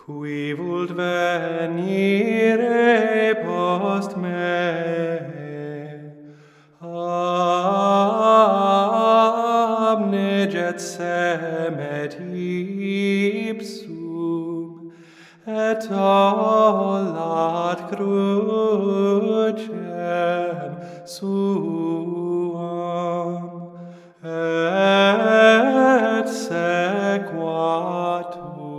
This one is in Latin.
Qui vult venire post me, abneget sem et ipsum, et tollat crucem suam, et sequatur.